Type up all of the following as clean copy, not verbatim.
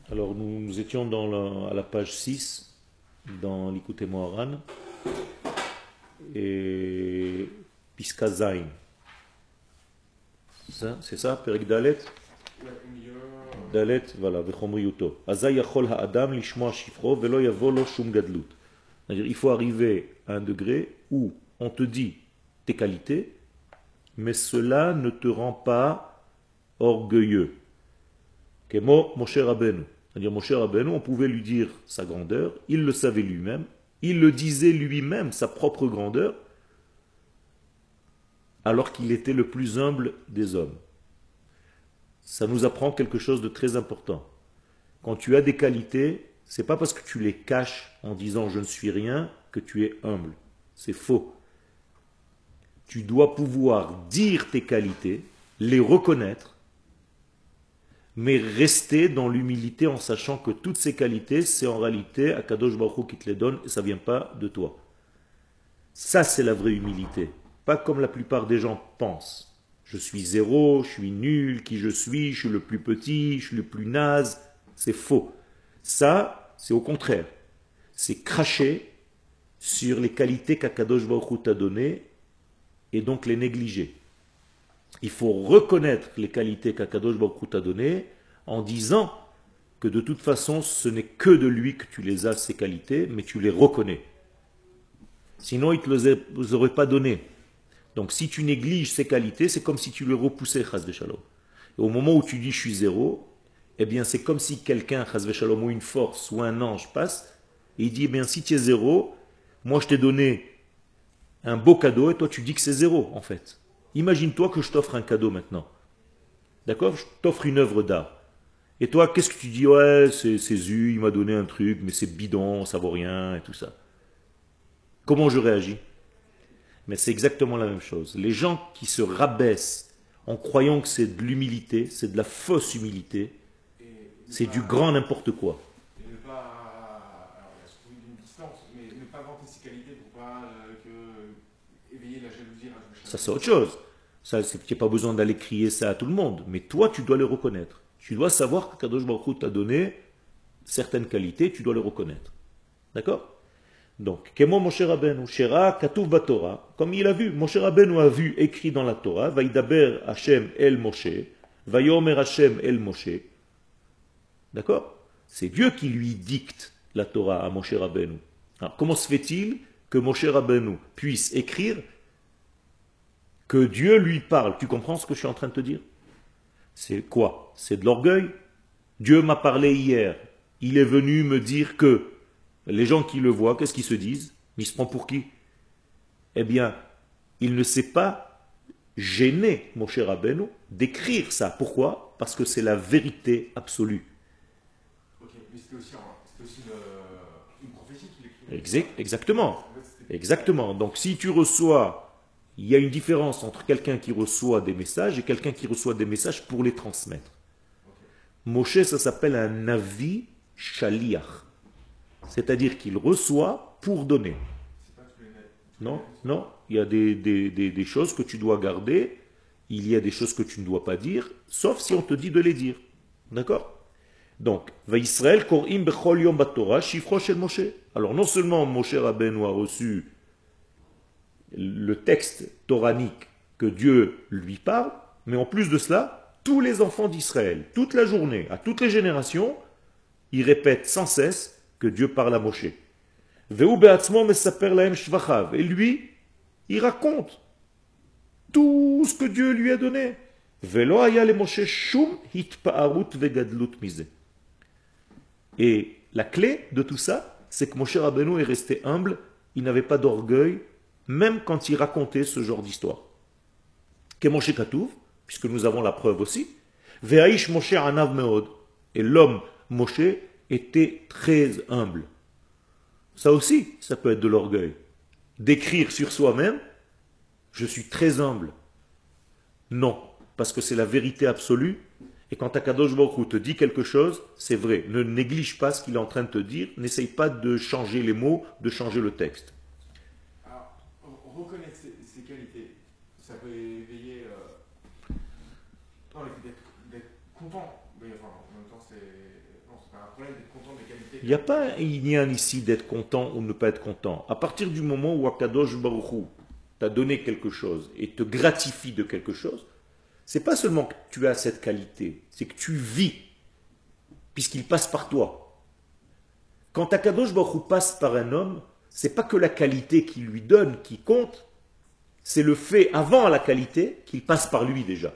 Alors nous étions à la page 6 dans l'Ikouté Moharan et Piska Zain. C'est ça, Perik Dalet? Dalet, voilà, Vechomri Yuto. Azay yachol ha'adam lishmoa shifro velo yavo lo shum gadlut. C'est-à-dire, il faut arriver à un degré où on te dit tes qualités, mais cela ne te rend pas orgueilleux. Kemo Moshe Rabbeinu. C'est-à-dire, Moshe Rabbeinu, on pouvait lui dire sa grandeur, il le savait lui-même, il le disait lui-même, sa propre grandeur, alors qu'il était le plus humble des hommes. Ça nous apprend quelque chose de très important. Quand tu as des qualités, c'est pas parce que tu les caches en disant je ne suis rien que tu es humble. C'est faux. Tu dois pouvoir dire tes qualités, les reconnaître, mais rester dans l'humilité en sachant que toutes ces qualités, c'est en réalité Akadosh Baruch Hu qui te les donne et ça ne vient pas de toi. Ça, c'est la vraie humilité. Pas comme la plupart des gens pensent. Je suis zéro, je suis nul, qui je suis le plus petit, je suis le plus naze. C'est faux. Ça, c'est au contraire. C'est cracher sur les qualités qu'Akadosh Baruch Hu t'a données et donc les négliger. Il faut reconnaître les qualités qu'Akadosh Baruch Hu t'a données en disant que de toute façon, ce n'est que de lui que tu les as, ces qualités, mais tu les reconnais. Sinon, il ne te les aurait pas données. Donc si tu négliges ces qualités, c'est comme si tu les repoussais, chas v'shalom. Et au moment où tu dis je suis zéro, eh bien c'est comme si quelqu'un, chas v'shalom, ou une force, ou un ange passe, et il dit, eh bien si tu es zéro, moi je t'ai donné un beau cadeau, et toi tu dis que c'est zéro, en fait. Imagine-toi que je t'offre un cadeau maintenant. D'accord? Je t'offre une œuvre d'art. Et toi, qu'est-ce que tu dis? Ouais, c'est Zu, il m'a donné un truc, mais c'est bidon, ça vaut rien, et tout ça. Comment je réagis? Mais c'est exactement la même chose. Les gens qui se rabaissent en croyant que c'est de l'humilité, c'est de la fausse humilité, c'est du grand n'importe quoi. Et ne pas. Alors, il y a surtout une distance, mais ne pas vanter ses qualités pour pas éveiller la jalousie, rajouter Ça, la c'est autre jalousie. chose. Ça, tu n'as pas besoin d'aller crier ça à tout le monde. Mais toi, tu dois les reconnaître. Tu dois savoir que Kadosh Baruch Hu t'a donné certaines qualités, tu dois les reconnaître. D'accord? Donc, Kemo Moshe Rabbeinu, Shera Katuv Batorah, comme il a vu, Moshe Rabbeinu a vu écrit dans la Torah, Vaidaber Hashem El Moshe, Vayomer Hashem El Moshe. D'accord? C'est Dieu qui lui dicte la Torah à Moshe Rabbeinu. Alors, comment se fait-il que Moshe Rabbeinu puisse écrire que Dieu lui parle? Tu comprends ce que je suis en train de te dire? C'est quoi? C'est de l'orgueil. Dieu m'a parlé hier. Il est venu me dire que les gens qui le voient, qu'est-ce qu'ils se disent? Il se prend pour qui? Eh bien, il ne s'est pas gêné, mon cher Rabbeinu, d'écrire ça. Pourquoi? Parce que c'est la vérité absolue. Ok, mais c'était aussi une prophétie qu'il écrivait, c'est ça? Exactement. En fait, c'était. Exactement. Donc si tu reçois, il y a une différence entre quelqu'un qui reçoit des messages et quelqu'un qui reçoit des messages pour les transmettre. Ok. Moshe, ça s'appelle un navi shaliach. C'est-à-dire qu'il reçoit pour donner. C'est pas tous les Non, navires qui sont. non. Il y a des choses que tu dois garder. Il y a des choses que tu ne dois pas dire, sauf si on te dit de les dire. D'accord? Donc, Vaïsraël korim bechol yom batorah shifro shel Moshe. Alors, non seulement Moshe Rabbeinu a reçu le texte toranique que Dieu lui parle, mais en plus de cela, tous les enfants d'Israël, toute la journée, à toutes les générations, ils répètent sans cesse que Dieu parle à Moshe. Veu be'atzmo mesaper lahem shvachav. Et lui, il raconte tout ce que Dieu lui a donné. Velo haya le Moshe shum hitpa'arut vegadlut mize. Et la clé de tout ça, c'est que Moshe Rabbeinu est resté humble, il n'avait pas d'orgueil, même quand il racontait ce genre d'histoire. Que Moshe Katouv, puisque nous avons la preuve aussi, Ve'aish Moshe anav meod. Et l'homme Moshe était très humble. Ça aussi, ça peut être de l'orgueil. D'écrire sur soi-même, je suis très humble. Non, parce que c'est la vérité absolue. Et quand Akadosh Baruch Hu te dit quelque chose, c'est vrai. Ne néglige pas ce qu'il est en train de te dire. N'essaye pas de changer les mots, de changer le texte. Alors, reconnaître ses qualités, ça peut éveiller. Non, le fait d'être content. Mais enfin, en même temps, c'est. Non, c'est pas un problème d'être content des qualités. Il n'y a pas un lien ici d'être content ou ne pas être content. À partir du moment où Akadosh Baruch Hu t'a donné quelque chose et te gratifie de quelque chose, c'est pas seulement que tu as cette qualité, c'est que tu vis, puisqu'il passe par toi. Quand Akadosh Baruch Hu passe par un homme, c'est pas que la qualité qu'il lui donne qui compte, c'est le fait avant la qualité qu'il passe par lui déjà.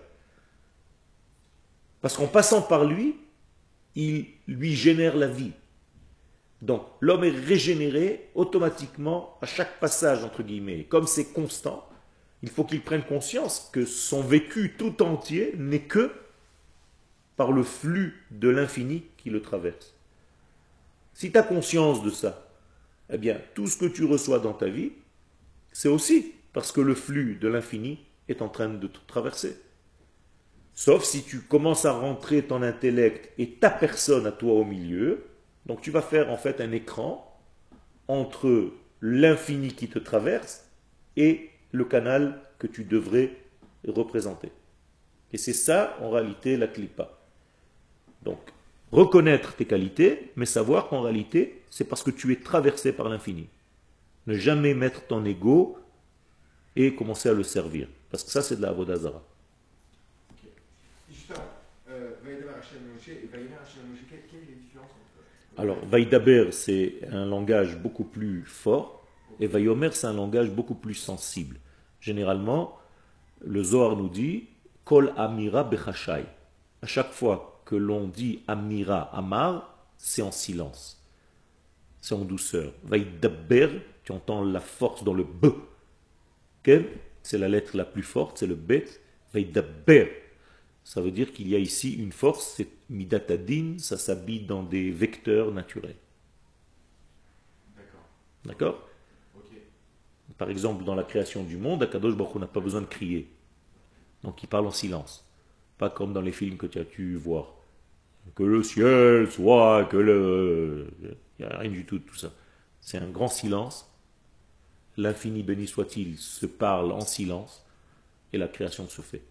Parce qu'en passant par lui, il lui génère la vie. Donc l'homme est régénéré automatiquement à chaque passage, entre guillemets. Comme c'est constant, il faut qu'il prenne conscience que son vécu tout entier n'est que par le flux de l'infini qui le traverse. Si tu as conscience de ça, eh bien tout ce que tu reçois dans ta vie, c'est aussi parce que le flux de l'infini est en train de te traverser. Sauf si tu commences à rentrer ton intellect et ta personne à toi au milieu, donc tu vas faire en fait un écran entre l'infini qui te traverse et le canal que tu devrais représenter. Et c'est ça en réalité la clipa. Donc reconnaître tes qualités, mais savoir qu'en réalité c'est parce que tu es traversé par l'infini. Ne jamais mettre ton ego et commencer à le servir. Parce que ça c'est de la avodah zara. Justement, Vaïdaber Hachem Moshe et Vaïmer Hachem Moshe, quelle est la différence entre Alors, Vaïdaber, c'est un langage beaucoup plus fort, et Vaïomer, c'est un langage beaucoup plus sensible. Généralement, le Zohar nous dit Kol Amira Bechashai. À chaque fois que l'on dit Amira, Amar, c'est en silence, c'est en douceur. Vaïdaber, tu entends la force dans le B. Okay? C'est la lettre la plus forte, c'est le Bet. Vaïdaber. Ça veut dire qu'il y a ici une force, c'est midatadin, ça s'habille dans des vecteurs naturels. D'accord. D'accord? Ok. Par exemple, dans la création du monde, Akadosh Baruch Hu n'a pas besoin de crier. Donc il parle en silence. Pas comme dans les films que tu as pu voir. Que le ciel soit, que le... Il n'y a rien du tout de tout ça. C'est un grand silence. L'infini béni soit-il se parle en silence et la création se fait.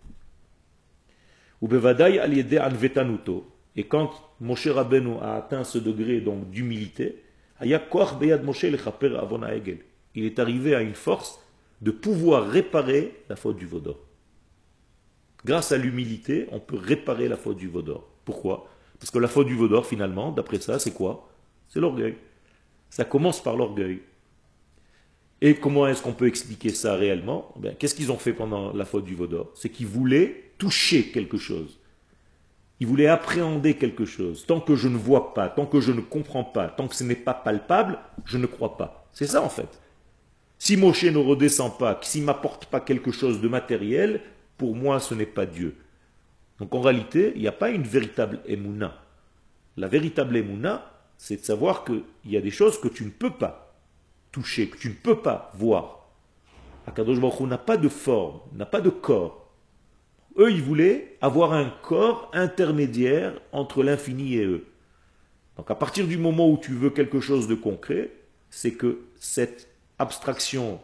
Et quand Moshe Rabbeinu a atteint ce degré donc d'humilité, il est arrivé à une force de pouvoir réparer la faute du veau d'or. Grâce à l'humilité, on peut réparer la faute du veau d'or. Pourquoi? Parce que la faute du veau d'or, finalement, d'après ça, c'est quoi? C'est l'orgueil. Ça commence par l'orgueil. Et comment est-ce qu'on peut expliquer ça réellement? Qu'est-ce qu'ils ont fait pendant la faute du veau d'or? C'est qu'ils voulaient toucher quelque chose. Ils voulaient appréhender quelque chose. Tant que je ne vois pas, tant que je ne comprends pas, tant que ce n'est pas palpable, je ne crois pas. C'est ça en fait. Si Moshe ne redescend pas, s'il ne m'apporte pas quelque chose de matériel, pour moi ce n'est pas Dieu. Donc en réalité, il n'y a pas une véritable émouna. La véritable émouna, c'est de savoir qu'il y a des choses que tu ne peux pas toucher, que tu ne peux pas voir. Akadosh Baruch Hu n'a pas de forme, n'a pas de corps. Eux, ils voulaient avoir un corps intermédiaire entre l'infini et eux. Donc à partir du moment où tu veux quelque chose de concret, c'est que cette abstraction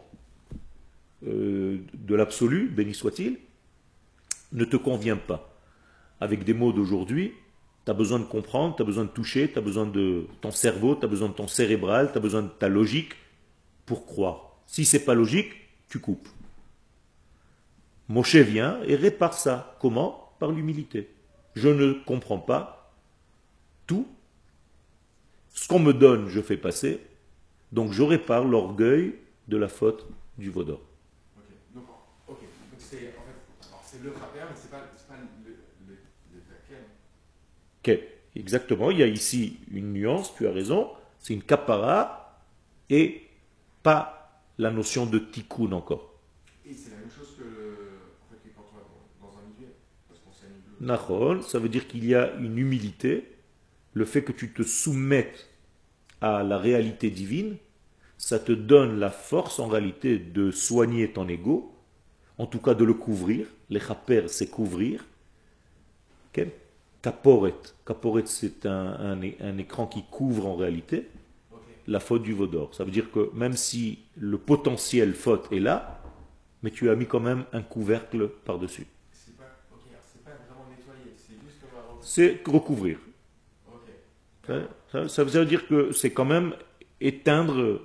de l'absolu, béni soit-il, ne te convient pas. Avec des mots d'aujourd'hui, tu as besoin de comprendre, tu as besoin de toucher, tu as besoin de ton cerveau, tu as besoin de ton cérébral, tu as besoin de ta logique pour croire. Si c'est pas logique, tu coupes. Moshe vient et répare ça. Comment? Par l'humilité. Je ne comprends pas tout. Ce qu'on me donne, je fais passer. Donc je répare l'orgueil de la faute du veau d'or. Donc c'est en fait, alors c'est le rapper, mais c'est pas le taquet. Ok, exactement. Il y a ici une nuance, tu as raison. C'est une kapara et pas la notion de tikkun encore. Et c'est la même chose que, en fait, que quand on va dans un milieu, parce qu'on s'est un milieu. Nachol, ça veut dire qu'il y a une humilité, le fait que tu te soumettes à la réalité divine, ça te donne la force en réalité de soigner ton ego, en tout cas de le couvrir. Les chaper, c'est couvrir. Okay? Kaporet. Kaporet, c'est un écran qui couvre en réalité la faute du veau d'or. Ça veut dire que même si le potentiel faute est là, mais tu as mis quand même un couvercle par-dessus. C'est pas vraiment nettoyer, c'est juste comme un C'est recouvrir. Ça veut dire que c'est quand même éteindre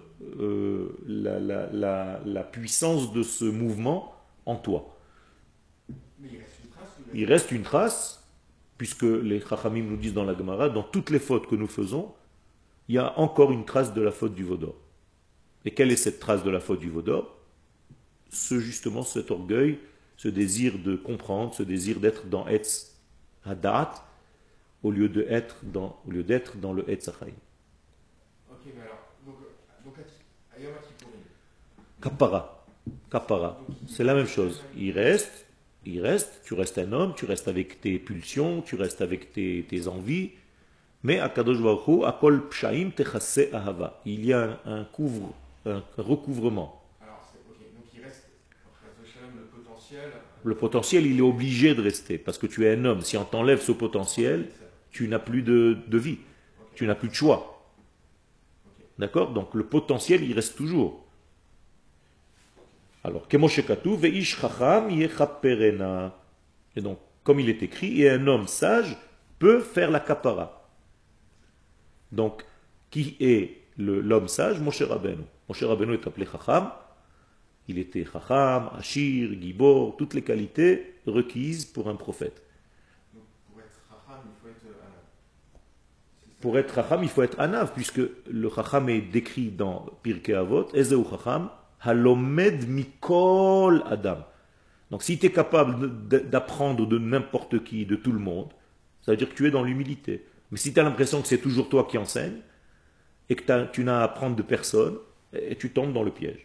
la puissance de ce mouvement en toi. Mais il reste une trace ou Il reste une trace, puisque les Chachamim nous disent dans la Gemara, dans toutes les fautes que nous faisons, il y a encore une trace de la faute du Vaudor. Et quelle est cette trace de la faute du Vaudor? Justement, cet orgueil, ce désir de comprendre, ce désir d'être dans Etz Hadat, au lieu d'être dans le Etz Hachaim. Ok, mais alors, donc à Yom Kippourim. Kapara. Kapara. C'est la même chose. Il reste, tu restes un homme, tu restes avec tes pulsions, tu restes avec tes envies, mais à Kadosh Baruch Hu, Akol Pshaim Techase Ahava. Il y a un recouvrement. Alors, ok, donc il reste, le potentiel. Le potentiel, il est obligé de rester, parce que tu es un homme. Si on t'enlève ce potentiel, tu n'as plus de vie, tu n'as plus de choix. D'accord? Donc le potentiel, il reste toujours. Alors, Kemoshekatu veish chacham yechaperena. Et donc, comme il est écrit, et un homme sage peut faire la kapara. Donc, qui est l'homme sage? Moshe Rabbeinu. Moshe Rabbeinu est appelé chacham. Il était chacham, ashir, gibor, toutes les qualités requises pour un prophète. Donc, pour être chacham, il faut être anav. Pour être chacham, il faut être anav, puisque le chacham est décrit dans Pirkei Avot, Ezeu chacham, halomed mikol adam. Donc si tu es capable d'apprendre de n'importe qui, de tout le monde, ça veut dire que tu es dans l'humilité. Mais si tu as l'impression que c'est toujours toi qui enseigne, et que tu n'as à apprendre de personne, et tu tombes dans le piège.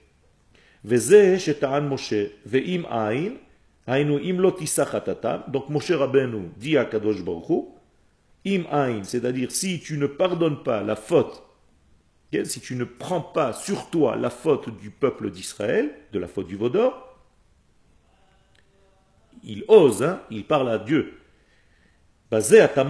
Donc Moshe Rabbeinu dit à Kadosh Baruch Hu, Im aïn, c'est-à-dire si tu ne pardonnes pas la faute, si tu ne prends pas sur toi la faute du peuple d'Israël, de la faute du Vaudor, il ose, il parle à Dieu. Ça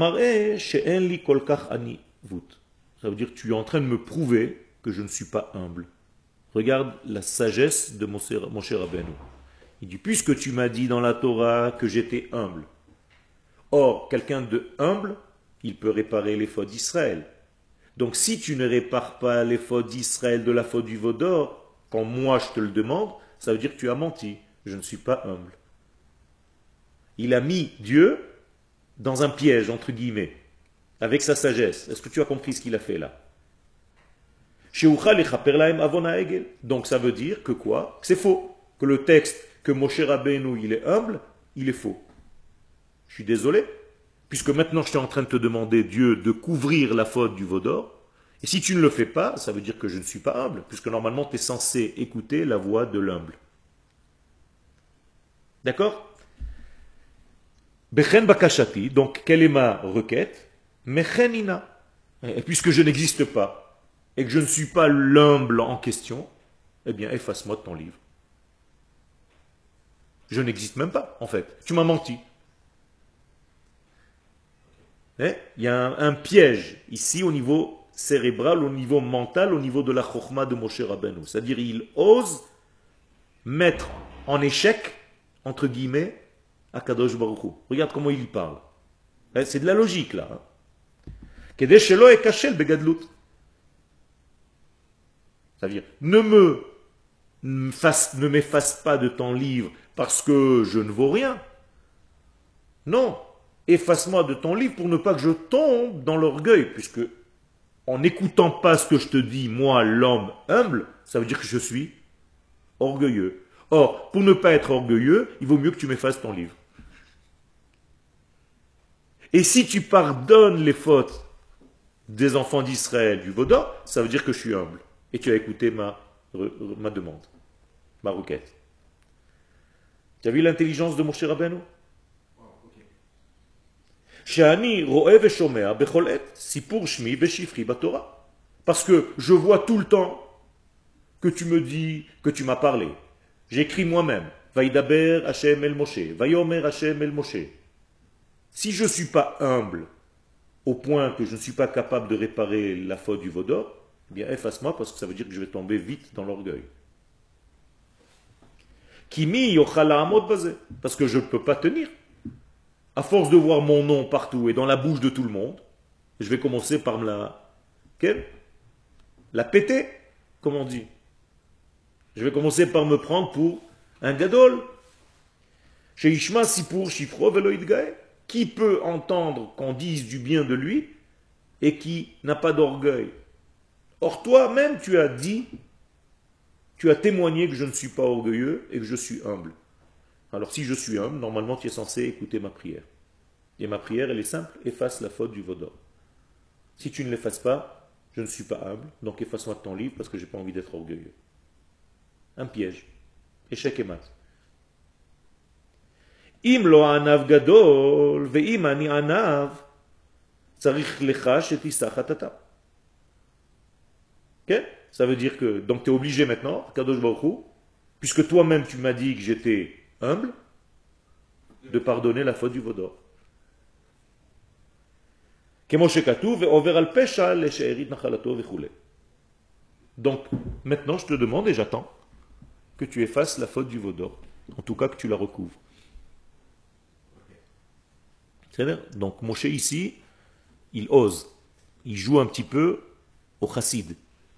veut dire que tu es en train de me prouver que je ne suis pas humble. Regarde la sagesse de Moshe Rabbeinu. Il dit, puisque tu m'as dit dans la Torah que j'étais humble, or, quelqu'un de humble, il peut réparer les fautes d'Israël. Donc si tu ne répares pas les fautes d'Israël de la faute du Vaudor, quand moi je te le demande, ça veut dire que tu as menti. Je ne suis pas humble. Il a mis Dieu dans un piège, entre guillemets, avec sa sagesse. Est-ce que tu as compris ce qu'il a fait là? Donc ça veut dire que quoi? C'est faux. Que le texte que Moshe Rabbeinu il est humble, il est faux. Je suis désolé. Puisque maintenant je suis en train de te demander, Dieu, de couvrir la faute du Vaudor. Et si tu ne le fais pas, ça veut dire que je ne suis pas humble. Puisque normalement tu es censé écouter la voix de l'humble. D'accord? Bechen bakashati, donc quelle est ma requête? Mechenina. Et puisque je n'existe pas, et que je ne suis pas l'humble en question, eh bien efface-moi de ton livre. Je n'existe même pas, en fait. Tu m'as menti. Il y a un piège ici au niveau cérébral, au niveau mental, au niveau de la chokhma de Moshe Rabbeinu. C'est-à-dire il ose mettre en échec, entre guillemets, Akadosh Baruch Hu. Regarde comment il y parle. C'est de la logique là. Kedeshelo et kachel begadlut. C'est-à-dire, ne m'efface pas de ton livre parce que je ne vaux rien. Non, efface-moi de ton livre pour ne pas que je tombe dans l'orgueil, puisque en n'écoutant pas ce que je te dis, moi, l'homme humble, ça veut dire que je suis orgueilleux. Or, pour ne pas être orgueilleux, il vaut mieux que tu m'effaces ton livre. Et si tu pardonnes les fautes des enfants d'Israël du Vaudor, ça veut dire que je suis humble. Et tu as écouté ma demande, ma requête. Tu as vu l'intelligence de Moshe Rabbeinu? Parce que je vois tout le temps que tu me dis, que tu m'as parlé. J'écris moi-même. Vaïdaber Hashem el Moshe. Vayomer Hashem el Moshe. Si je ne suis pas humble, au point que je ne suis pas capable de réparer la faute du Vaudor, eh bien efface-moi parce que ça veut dire que je vais tomber vite dans l'orgueil. Kimi yochala amod basé. Parce que je ne peux pas tenir. À force de voir mon nom partout et dans la bouche de tout le monde, Je vais commencer par me la péter, comme on dit. Je vais commencer par me prendre pour un gadol. Chez Ishma Sipur Shifro Veloïd Gaë. Qui peut entendre qu'on dise du bien de lui et qui n'a pas d'orgueil? Or toi-même tu as dit, tu as témoigné que je ne suis pas orgueilleux et que je suis humble. Alors si je suis humble, normalement tu es censé écouter ma prière. Et ma prière, elle est simple, efface la faute du vaudor. Si tu ne l'effaces pas, je ne suis pas humble, donc efface-moi de ton livre parce que je n'ai pas envie d'être orgueilleux. Un piège. Échec et mat. Im lo anav gadol, ve'im ani anav, tzarich lecha shetisach hatata. Ok? Ça veut dire que, donc tu es obligé maintenant, Kadosh Baruch Hu, puisque toi-même tu m'as dit que j'étais humble, de pardonner la faute du vaudor. Donc, maintenant, je te demande et j'attends que tu effaces la faute du vaudor. En tout cas, que tu la recouvres. C'est-à-dire, donc, Moshe ici, il ose. Il joue un petit peu au chassid.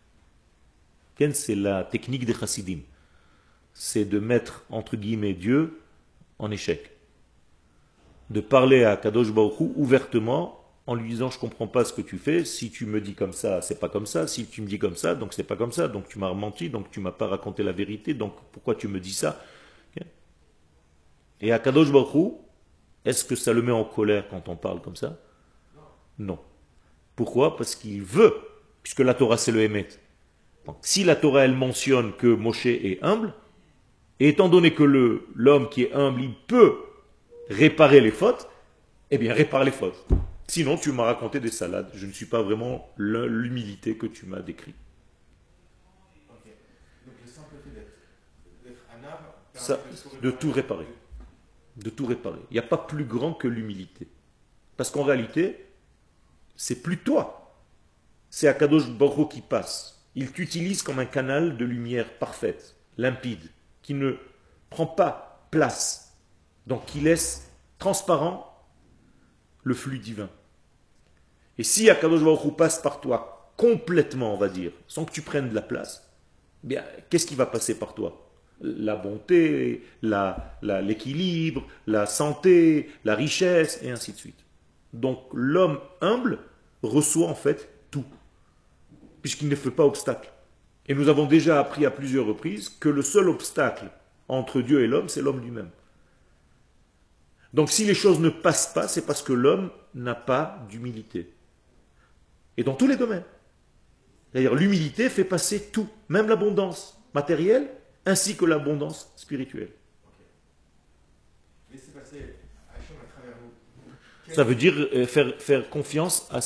C'est la technique des chassidim. C'est de mettre, entre guillemets, Dieu en échec. De parler à Kadosh Baruch Hu ouvertement, en lui disant je comprends pas ce que tu fais, si tu me dis comme ça, c'est pas comme ça, si tu me dis comme ça, donc c'est pas comme ça, donc tu m'as menti, donc tu m'as pas raconté la vérité, donc pourquoi tu me dis ça? Et à Kadosh Baruch Hu, est-ce que ça le met en colère quand on parle comme ça? Non. Pourquoi? Parce qu'il veut, puisque la Torah c'est le Hémet. Donc, si la Torah elle mentionne que Moshe est humble, et étant donné que l'homme qui est humble, il peut réparer les fautes, eh bien répare les fautes. Sinon, tu m'as raconté des salades. Je ne suis pas vraiment l'humilité que tu m'as décrit. Ok. Donc le simple fait d'être un arbre Ça, permet de tout réparer. De tout réparer. Il n'y a pas plus grand que l'humilité. Parce qu'en réalité, c'est plus toi. C'est Akadosh Baruch Hu qui passe. Il t'utilise comme un canal de lumière parfaite, limpide, qui ne prend pas place. Donc qui laisse transparent le flux divin. Et si Akadosh Baruch Hu passe par toi complètement, on va dire, sans que tu prennes de la place, bien, qu'est-ce qui va passer par toi? La bonté, l'équilibre, la santé, la richesse, et ainsi de suite. Donc l'homme humble reçoit en fait tout, puisqu'il ne fait pas obstacle. Et nous avons déjà appris à plusieurs reprises que le seul obstacle entre Dieu et l'homme, c'est l'homme lui-même. Donc si les choses ne passent pas, c'est parce que l'homme n'a pas d'humilité. Et dans tous les domaines. C'est-à-dire l'humilité fait passer tout, même l'abondance matérielle, ainsi que l'abondance spirituelle. laisser passer Hachem à travers nous. Ça veut dire faire confiance à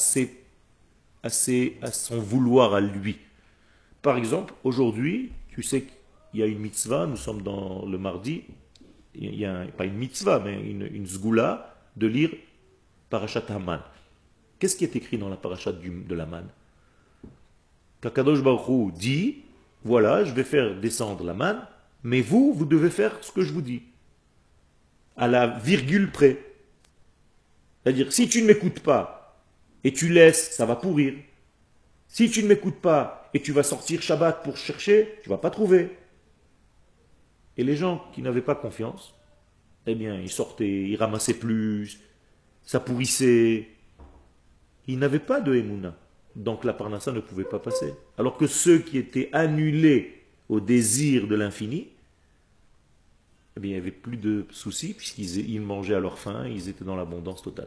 son vouloir à lui. Par exemple, aujourd'hui, tu sais qu'il y a une mitzvah, nous sommes dans le mardi, il y a pas une mitzvah, mais une zgoula de lire Parashat Haman. Qu'est-ce qui est écrit dans la Parashat de la manne? Qu'Akadosh Baruch Hu dit, voilà, je vais faire descendre la manne, mais vous devez faire ce que je vous dis. À la virgule près. C'est-à-dire, si tu ne m'écoutes pas, et tu laisses, ça va pourrir. Si tu ne m'écoutes pas, et tu vas sortir Shabbat pour chercher, tu ne vas pas trouver. Et les gens qui n'avaient pas confiance, eh bien, ils sortaient, ils ramassaient plus, ça pourrissait. Ils n'avaient pas de Emouna. Donc la parnassa ne pouvait pas passer. Alors que ceux qui étaient annulés au désir de l'infini, eh bien, il n'y avait plus de soucis, puisqu'ils mangeaient à leur faim, ils étaient dans l'abondance totale.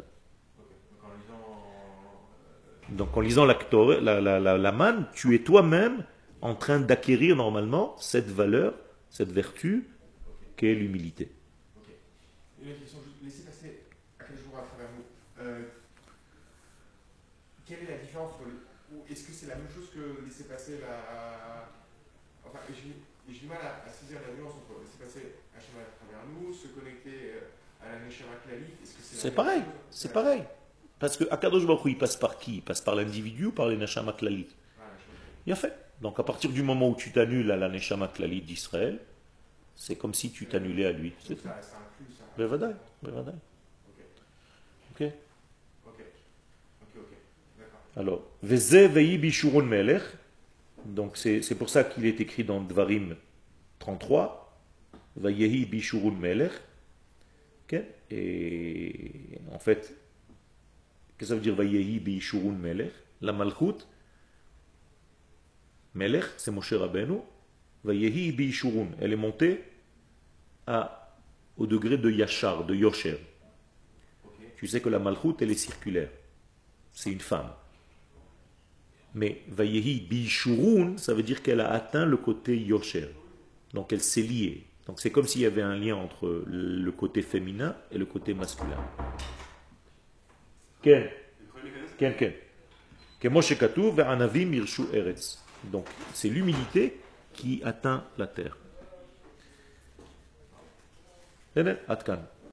Donc en lisant la manne, tu es toi-même en train d'acquérir normalement cette valeur, cette vertu, qu'est l'humilité. Ok. Une autre question, laissez passer à quel jour à travers nous. Quelle est la différence entre est-ce que c'est la même chose que laisser passer la. Enfin, j'ai du mal à saisir la nuance entre laisser passer Hachem à travers nous, se connecter à la Neshama Klalit. Est-ce que C'est pareil, c'est pareil. Parce que Akadosh Baruch Hu, il passe par qui? Il passe par l'individu ou par les Neshama Klalit? Il a fait. Donc à partir du moment où tu t'annules à la Neshama Klalit d'Israël, c'est comme si tu t'annulais à lui. C'est tout. Ça inclut ça. Bevadaï, bevadaï. Ok. Ok. Ok. Ok. Ok. Alors, Veze veyi bishurun melech. Donc c'est pour ça qu'il est écrit dans Dvarim 33. Vayehi bishurun melech. Ok. Et en fait, qu'est-ce que ça veut dire Vayehi bishurun melech? La malchut, melech, c'est Moshe Rabbeinu. Vayehi bishurun. Elle est montée au degré de Yachar, de Yosher. Tu sais que la malchut, elle est circulaire. C'est une femme. Mais Vayehi Bishurun, ça veut dire qu'elle a atteint le côté Yosher. Donc elle s'est liée. Donc c'est comme s'il y avait un lien entre le côté féminin et le côté masculin. Ken. Ken, Ken. Kemoshe Katuv ve'anavim irshu eretz. Donc c'est l'humilité qui atteint la terre. Atkan.